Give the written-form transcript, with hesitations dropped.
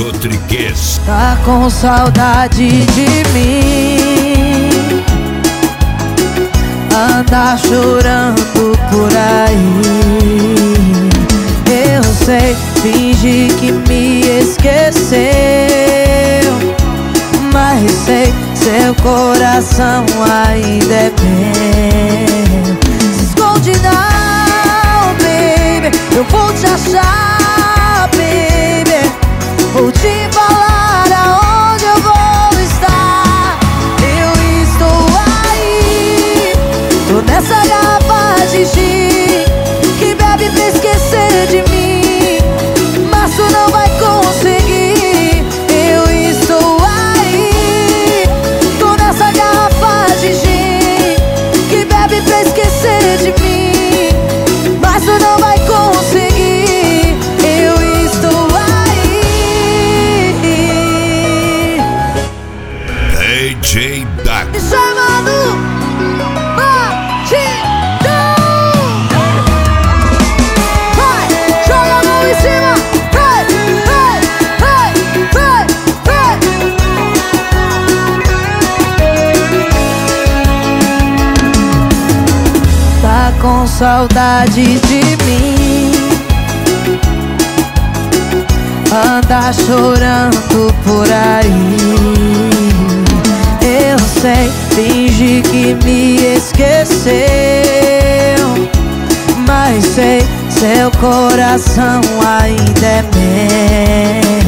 Rodrigues. Tá com saudade de mim, anda chorando por aí. Eu sei, finge que me esqueceu, mas sei, seu coração ainda é meu. Se esconde não, baby, eu vou te achar, baby. Vou te falar aonde eu vou estar. Eu estou aí, tô nessa garrafa de gin que bebe pra esquecer de mim, mas tu não vai conseguir. Eu estou aí, tô nessa garrafa de gin que bebe pra esquecer de mim, mas tu não vai conseguir. Eu estou aí. DJ Dago. Me chamando Batidão. Vai, joga a mão em cima. Vai, vai, vai, vai, vai. Tá com saudade de mim, anda chorando por aí. Eu sei, finge que me esqueceu, mas sei, seu coração ainda é meu.